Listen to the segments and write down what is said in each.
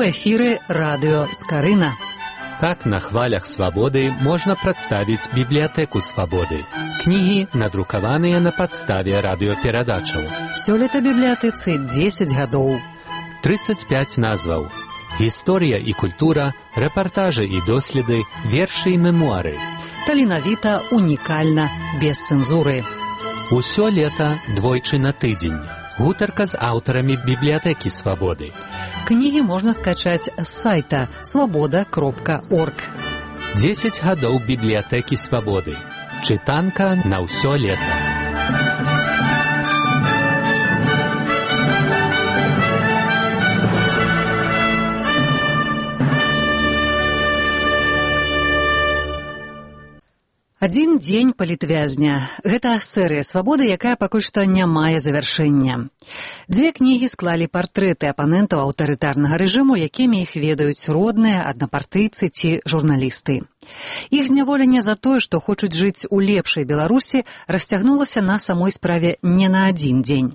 эфіры радыё Скарына. Так на хвалях свабоды можна прадставіць бібліятэку свабоды. Кнігі, надрукаваныя на падставе радыёперадачаў. Сёлета бібліятэцы 10 гадоў. 35 назваў. Гісторыя і культура, рэпартажы і доследы, вершы і мемуары. Таленавіта, унікальна, без цэнзуры. Усё лета двойчы на тыдзень. Гутарка з аўтарамі бібліятэкі свабоды. Кнігі можна скачаць з сайта свабода.орг. 10 гадоў бібліятэкі свабоды. Чытанка на ўсё лета. Адзін дзень палітвязня. Гэта серыя свабоды, якая пакуль што не мае завяршэння. Дзве кнігі склалі партрэты апанентаў аўтарытарнага рэжыму, якімі іх ведаюць родныя, аднапартыйцы ці журналісты. Іх зняволенне за тое, што хочуць жыць у лепшай Беларусі, расцягнулася на самой справе не на адзін дзень.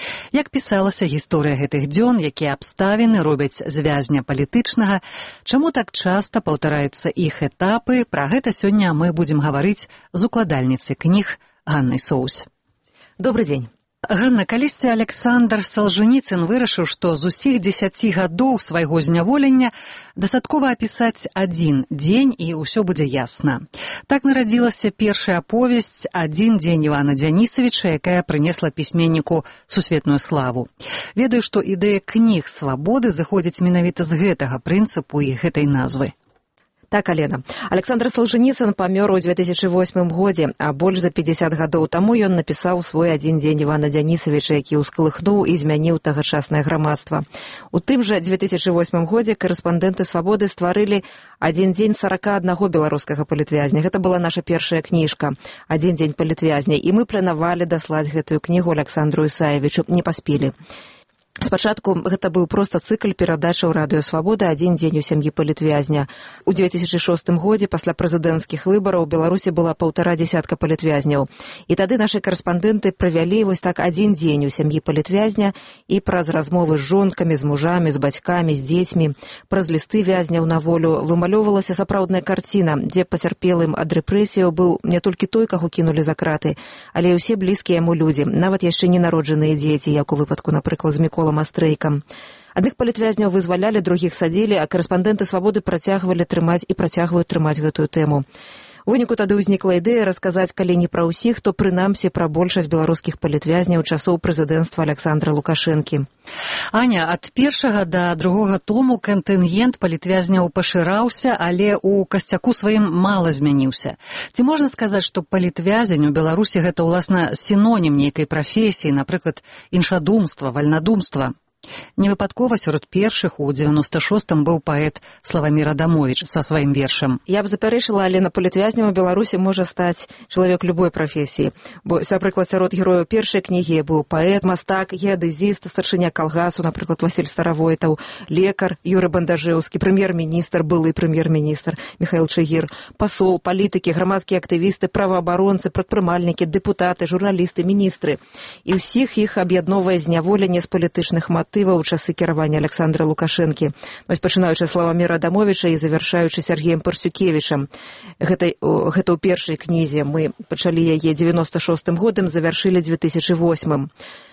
Як пісалася гісторыя гэтых дзён, якія абставіны робяць з вязня палітычнага, чаму так часта паўтараюцца іх этапы, пра гэта сёння мы будзем гаварыць з укладальніцай кніг Ганнай Соус. Добрый дзень. Ганна, калісьці Александр Салжаніцын вырашыў, што з усіх 10 гадоў свайго зняволення дастаткова апісаць адзін дзень, і ўсё будзе ясна. Так нарадзілася першая аповесць «Адзін дзень Івана Дзянісавіча», якая прынесла пісьменніку сусветную славу. Ведаю, што ідэя кніг свабоды зыходзіць менавіта з гэтага прынцыпу і гэтай назвы. Так, Алена. Александр Солженіцын памёр у 2008 годзе, а больш за 50 гадоў таму ён напісаў свой «Адзін дзень Івана Дзянісавіча», які ўскалыхнуў і змяніў тагачаснае грамадства. У тым жа 2008 годзе корэспандэнты свабоды стварылі «Адзін дзень 41 беларускага палітвязня». Гэта была наша першая кніжка «Адзін дзень палітвязня», і мы планавалі даслаць гэтую кнігу Александру Ісаевічу, не паспелі. Спачатку гэта быў проста цыкл перадачаў радыё «Свабода» «Адзін дзень у сям'і палітвязня». У 2006 годзе пасля прэзідэнцкіх выбараў у Беларусі была 1,5 дзесятка палітвязняў. І тады нашы карэспандэнты правялі вось так адзін дзень у сям'і палітвязня, і праз размовы з жонкамі, з мужамі, з бацькамі, з дзецьмі, праз лісты вязняў на волю вымалёўвалася сапраўдная карціна, дзе пацярпелым ад рэпрэсіяў быў не толькі той, каго кінулі за краты, але і ўсе блізкія яму людзі, нават яшчэ ненароджаныя дзеці, як у выпадку, напрыклад, з Міколам Астрейкам. Адных палітвязняў вызвалялі, другіх садзілі, а корэспандэнты свабоды працягвалі трымаць і працягваюць трымаць гэтую тэму. У выніку тады ўзнікла ідэя расказаць, калі не пра ўсіх, то прынамсі пра большасць беларускіх палітвязняў часоў прэзідэнцтва Александра Лукашэнкі. Аня, ад першага да другога тому кантынгент палітвязняў пашыраўся, але ў касцяку сваім мала змяніўся. Ці можна сказаць, што палітвязень у Беларусі гэта, уласна, сінонім нейкай прафесіі, напрыклад, іншадумства, вальнадумства? Невыпадкова сярод першых у 96-м быў паэт Славамір Адамовіч са сваім вершам. Я б запярэчыла, але на палітвязням у Беларусі можа стаць чалавек любой прафесіі. Бо, напрыклад, сярод герояў першай кнігі быў паэт, мастак, геадэзіст, старшыня калгасу, напрыклад, Васіль Старавойтаў, лекар Юрый Бандажэўскі, прэм'ер-міністр, былы прэм'ер-міністр Міхаіл Чыгір, пасол, палітыкі, грамадскія актывісты, праваабаронцы, прадпрымальнікі, дэпутаты, журналісты, міністры. І ўсіх іх аб'ядноўвае зняволенне з палітычных матываў у часы кіравання Александра Лукашэнкі. Вось пачынаючы Славаміра Адамовіча і завяршаючы Сергеем Парсюкевічам. Гэта ў першай кнізе. Мы пачалі яе 96-м годам, завяршылі 2008-м.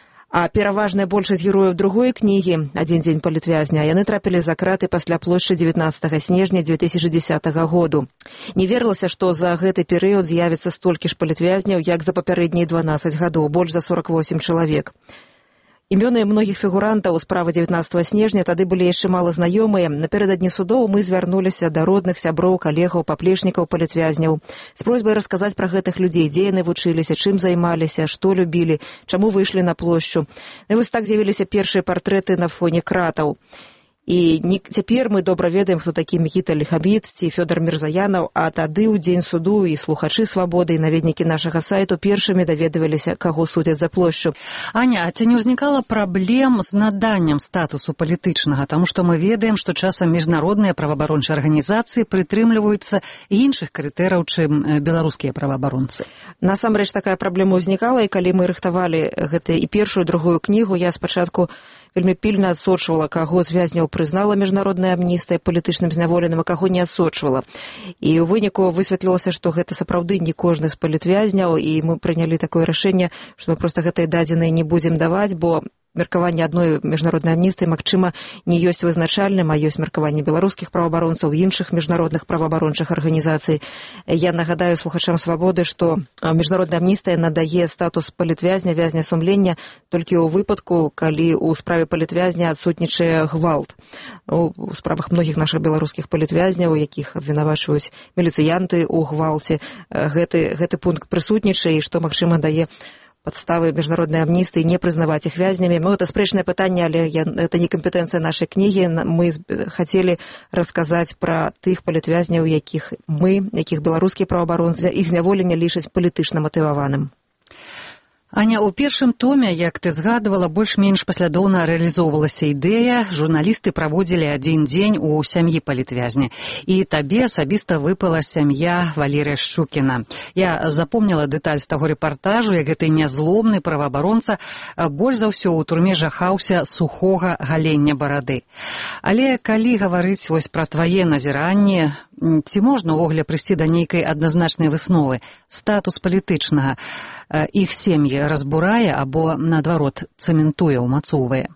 А пераважная большасць герояў другой кнігі «Адзін дзень палітвязня» яны трапілі за краты пасля плошчы 19 снежня 2010 году. Не верылася, што за гэты перыяд з'явіцца столькі ж палітвязняў, як за папярэднія 12 гадоў, больш за 48 чалавек. Імёны многіх фігурантаў справы 19 снежня тады былі яшчэ мала знаёмыя. Напярэдадні судоў мы звярнуліся да родных, сяброў, калегаў, паплечнікаў палітвязняў з просьбай расказаць пра гэтых людзей, дзе яны вучыліся, чым займаліся, што любілі, чаму выйшлі на плошчу. І вось так з'явіліся першыя партрэты на фоне кратаў. І цяпер мы добра ведаем, хто такі Мікіта Ліхабід ці Фёдор Мірзаянаў, а тады ў дзень суду і слухачы свабоды, і наведнікі нашага сайту першымі даведаваліся, каго судзяць за плошчу. Аня, а ці не ўзнікала праблем з наданнем статусу палітычнага? Таму што мы ведаем, што часам міжнародныя праваабарончыя арганізацыі прытрымліваюцца іншых крытэраў, чым беларускія праваабаронцы. Насамрэч такая праблема ўзнікала, і калі мы рыхтавалі гэта і першую, другую кнігу, я спачатку вельмі пільна адсочвала, каго з вязняў прызнала міжнародная амністыя палітычным зняволеным, а каго не адсочвала. І ў выніку высветлілася, што гэта сапраўды не кожны з палітвязняў, і мы прынялі такое рашэнне, што мы проста гэтыя дадзеныя не будзем даваць, бо меркаванне адной міжнароднай амністыі, магчыма, не ёсць вызначальным, а ёсць меркаванне беларускіх праваабаронцаў, іншых міжнародных праваабарончых арганізацый. Я нагадаю слухачам «Свабоды», што міжнародная амністыя надае статус палітвязня, вязня сумлення толькі ў выпадку, калі ў справе палітвязня адсутнічае гвалт. У справах многіх нашых беларускіх палітвязняў, якіх абвінавачваюць міліцыянты ў гвалце, гэты пункт прысутнічае, і што, магчыма, дае подставы міжнароднай амністыі не прызнаваць іх вязнямі. Это спрэчнае пытанне, але это не кампетэнцыя нашай кнігі. Мы хацелі расказаць пра тых палітвязняў, якіх беларускія праваабаронцы, іх зняволення лічаць палітычна матываваным. Аня, у першым томе, як ты згадывала, больш-менш паслядоўна рэалізоўвалася ідэя, журналісты праводзілі адзін дзень у сям'і палітвязня. І табе асабіста выпала сям'я Валерыя Шчукіна. Я запомніла дэталь з таго рэпартажу, як гэты нязломны праваабаронца больш за ўсё ў турме жахаўся сухога галення барады. Але калі гаварыць вось пра твае назіранні, ці можна ўвогуле прыйсці да нейкай адназначнай высновы? Статус палітычнага іх сем'і разбурае або, наадварот, цэментуе, умацоўвае?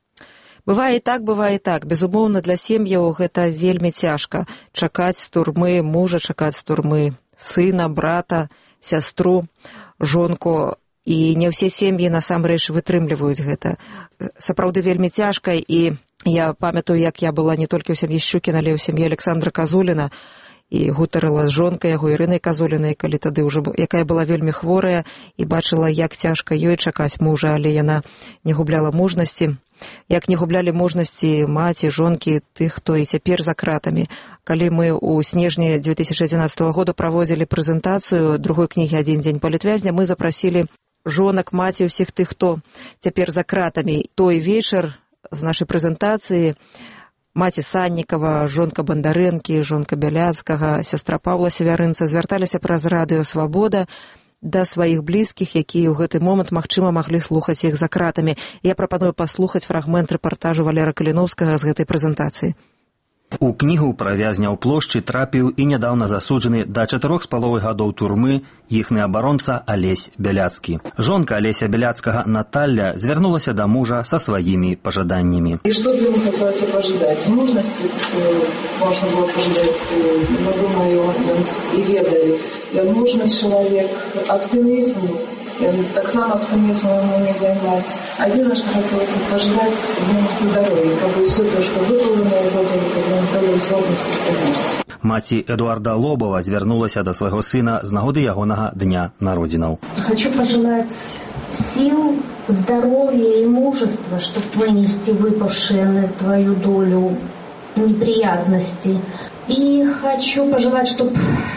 Бывае і так. Безумоўна, для сем'яў гэта вельмі цяжка. Чакаць з турмы мужа, чакаць з турмы сына, брата, сястру, жонку. І не ўсе сем'і насамрэч вытрымліваюць гэта. Сапраўды вельмі цяжка, і я памятаю, як я была не толькі ў сям'і Шчукіна, але ў сям'і Александра Казуліна, і гутарыла з жонкай яго Ірынай Казулінай, калі тады ўжо, якая была вельмі хворая, і бачыла, як цяжка ёй чакаць мужа, але яна не губляла мужнасці. Як не гублялі мужнасці маці, жонкі, тых, хто і цяпер за кратамі. Калі мы ў снежні 2011 года праводзілі прэзентацыю другой кнігі «Адзін дзень палітвязня», мы запрасілі жонак, маці, ўсіх тых, хто цяпер за кратамі. Той вечар з нашай прэзентацыі маці Саннікава, жонка Бандарэнкі, жонка Бяляцкага, сястра Паўла Севярынца звярталіся праз радыё «Свабода» да сваіх блізкіх, якія ў гэты момант, магчыма, маглі слухаць іх за кратамі. Я прапаную паслухаць фрагмент рэпартажу Валера Каліноўскага з гэтай прэзентацыі. У кнігу пра вязня ў плошчы трапіў і нядаўна засуджаны да 4,5 гадоў турмы іхны абаронца Алесь Бяляцкі. Жонка Алеся Бяляцкага Наталья звярнулася да мужа са сваімі пажаданнямі. И что бы ему хотелось пожидать? Мужности можно было пожидать, но, думаю, он и ведает. Он мужный человек, оптимизм. Так само оптимизмом ему не займать. Один, что хотелось пожелать ему здоровья, как бы все то, что выпало на его долю, как бы он здоровья, слабости приносит. Маці Эдуарда Лобова звярнулася да свайго сына з нагоды ягонага дня народзінаў. Хочу пожелать сил, здоровья и мужества, чтобы вынести выпавшие на твою долю неприятности. И хочу пожелать, чтобы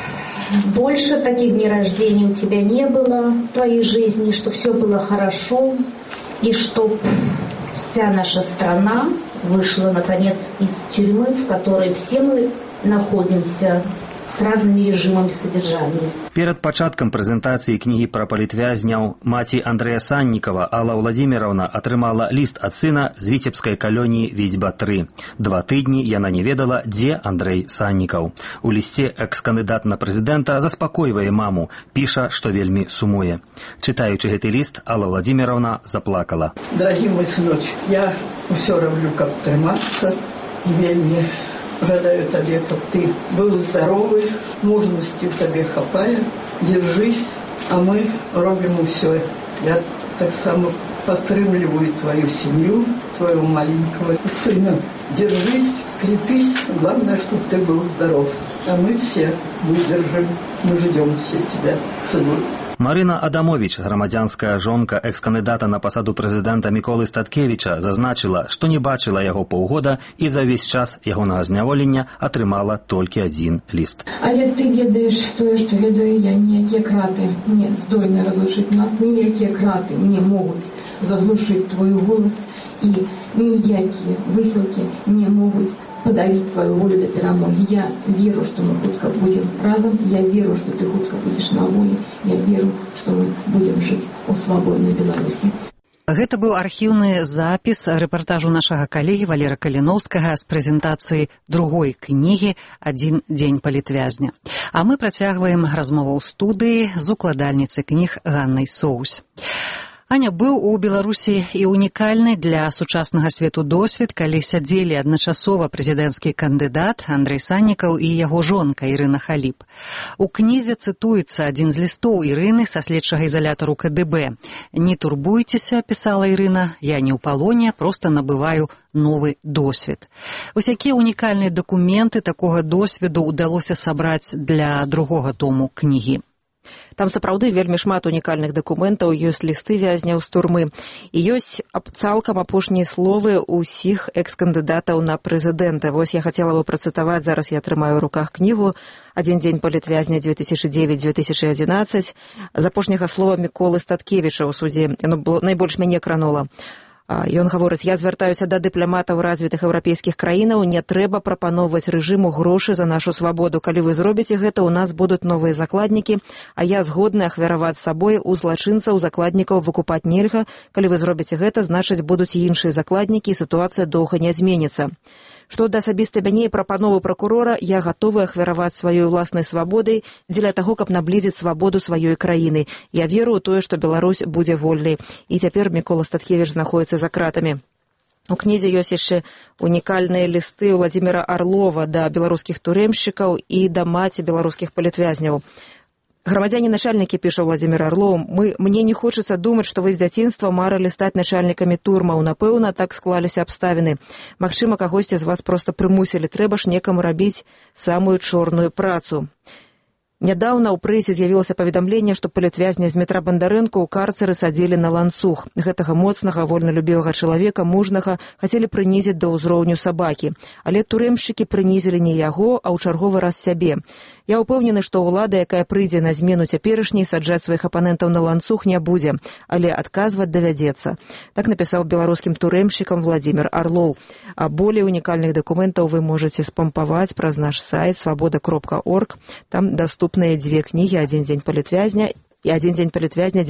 больше таких дней рождения у тебя не было в твоей жизни, чтобы все было хорошо, и чтобы вся наша страна вышла, наконец, из тюрьмы, в которой все мы находимся, с разными режимами содержания. Перад пачаткам прэзентацыі кнігі пра палітвязняў маці Андрэя Саннікава Алла Владзіміраўна атрымала ліст ад сына з віцебскай калоніі Віцьба-3. 2 тыдні яна не ведала, дзе Андрэй Саннікаў. У лісце экс-кандыдат на прэзідэнта заспакойвае маму, піша, што вельмі сумуе. Чытаючы гэты ліст, Алла Владзіміраўна заплакала. Дорогий мой сыночек, я все роблю, как трымацца, и вельмі жадаю тебе, чтобы ты был здоровый, мужности в тебе хапая, держись, а мы робим все. Я так само подтрымливаю твою семью, твоего маленького сына. Держись, крепись, главное, чтобы ты был здоров. А мы все выдержим, мы ждем все тебя, сынок. Марына Адамович, грамадзянская жонка экс-кандыдата на пасаду прэзідэнта Міколы Статкевіча, зазначыла, што не бачыла яго паўгода і за ўвесь час ягонага зняволення атрымала толькі адзін ліст. Але ты ведаеш тое, што ведаю я, ніякія краты не здольны разлучыць нас, ніякія краты не могуць заглушыць твой голас, і ніякія высілкі не могуць подавить твою волю до перемоги. Я верю, что мы хутко будем разом, я верю, что ты хутко будешь на воле, я верю, что мы будем жить у свободной Беларуси. Гэта быў архіўны запіс рэпартажу нашага калегі Валера Каліноўскага з прэзентацыі другой кнігі «Адзін дзень палітвязня». А мы працягваем размову ў студыі з укладальніцай кніг Ганнай Соусь. Аня, быў у Беларусі і унікальны для сучаснага свету досвед, калі сядзелі адначасова прэзідэнцкі кандыдат Андрэй Саннікаў і яго жонка Ірына Халіп. У кнізе цытуецца адзін з лістоў Ірыны са следчага ізалятару КДБ. «Не турбуйцеся», пісала Ірына, «я не ў палоне, проста набываю новы досвед». Вось якія унікальныя дакументы такога досведу ўдалося сабраць для другога тому кнігі? Там сапраўды вельмі шмат унікальных дакументаў, ёсць лісты вязняў з турмы і ёсць цалкам апошнія словы ўсіх экс-кандыдатаў на прэзідэнта. Вось я хацела бы працытаваць, зараз я трымаю ў руках кнігу «Адзін дзень палітвязня 2009-2011». З апошняга слова Міколы Статкевіча ў судзе, яно найбольш мяне кранула. Ён гаворыць: «Я звяртаюся да дыпламатаў развітых еўрапейскіх краінаў, не трэба прапаноўваць рэжыму грошы за нашу свабоду. Калі вы зробіце гэта, у нас будуць новыя закладнікі, а я згодны ахвяраваць сабой у злачынцаў, закладнікаў выкупаць нельга. Калі вы зробіце гэта, значыць, будуць і іншыя закладнікі, і сітуацыя доўга не зменіцца. Што да асабіста мяне і прапановы пракурора, я гатовы ахвяраваць сваёй уласнай свабодай дзеля таго, каб наблізіць свабоду сваёй краіны. Я веру ў тое, што Беларусь будзе вольнай». І цяпер Мікола Статкевіч знаходзіцца за кратамі. У кнізе ёсць яшчэ унікальныя лісты Владзіміра Арлова да беларускіх турэмшчыкаў і да маці беларускіх палітвязняў. Грамадзяне-начальнікі, піша Владзімір Арлоў, «Мне не хочацца думаць, што вы з дзяцінства марылі стаць начальнікамі турмаў. Напэўна, так склаліся абставіны. Магчыма, кагосьці з вас проста прымусілі. Трэба ж некаму рабіць самую чорную працу». Нядаўна ў прэсе з'явілася паведамленне, што палітвязня Змітра Бандарэнка ў карцеры садзілі на ланцуг. Гэтага моцнага, вольналюбівага чалавека, мужнага, хацелі прынізіць да ўзроўню сабакі. Але турэмшчыкі прынізілі не яго, а ў чарговы раз сябе. Я ўпэўнены, што ўлада, якая прыйдзе на змену цяперашняй, саджаць сваіх апанентаў на ланцуг не будзе, але адказваць давядзецца. Так напісаў беларускім турэмшчыкам Владзімір Арлоў. А болей унікальных дакументаў вы можаце спампаваць праз наш сайт свабода.орг. Там даступныя дзве кнігі «Адзін дзень палітвязня» і «Адзін дзень палітвязня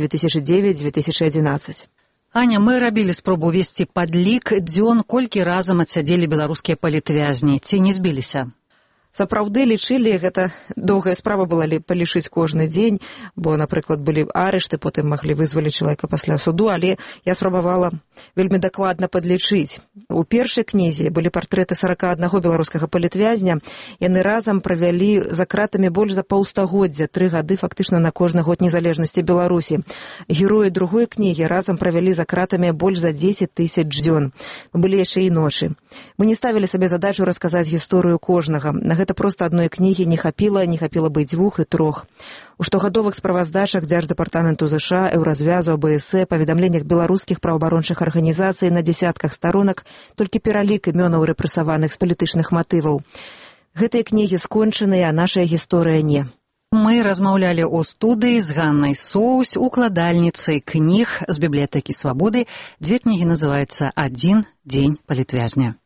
2009-2011». Аня, мы рабілі спробу весці падлік дзён, колькі разам адсядзелі беларускія палітвязні. Ці не збіліся? Сапраўды лічылі, гэта доўгая справа была палічыць кожны дзень, бо, напрыклад, былі арышты, потым маглі вызваліць чалавека пасля суду, але я спрабавала вельмі дакладна падлічыць. У першай кнізе былі партрэты 41 беларускага палітвязня, яны разам правялі за кратамі больш за паўстагоддзя, 3 гады фактычна на кожны год незалежнасці Беларусі. Героі другой кнігі разам правялі за кратамі больш за 10 000 дзён. Былі яшчэ і ночы. Мы не ставілі сабе задачу расказаць гісторыю кожнага. На гэта проста адной кнігі не хапіла бы 2 і 3. У штогадовых справаздачах Дзярждэпартаменту ЗША, Еўразвязу, АБС, паведамленнях беларускіх праваабарончых арганізацый на дзесятках старонак толькі пералік імёнаў рэпрэсаваных з палітычных матываў. Гэтыя кнігі скончаныя, а нашая гісторыя не. Мы размаўлялі ў студыі з Ганнай Соусь, укладальніцай кніг з бібліятэкі Свабоды. Дзве кнігі называюцца «Адзін дзень палітвязня».